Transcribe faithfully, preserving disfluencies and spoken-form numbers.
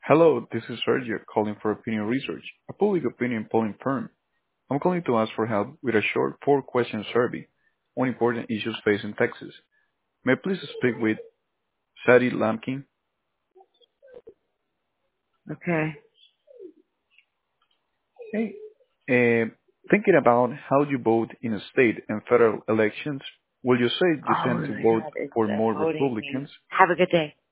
Hello, this is Sergio calling for Opinion Research, a public opinion polling firm. I'm calling to ask for help with a short four-question survey on important issues facing Texas. May I please speak with Sadie Lampkin? Okay. Hey. Uh, thinking about how you vote in state and federal elections, will you say you Oh tend to my vote God, it's for uh, more voting me. Republicans? Have a good day.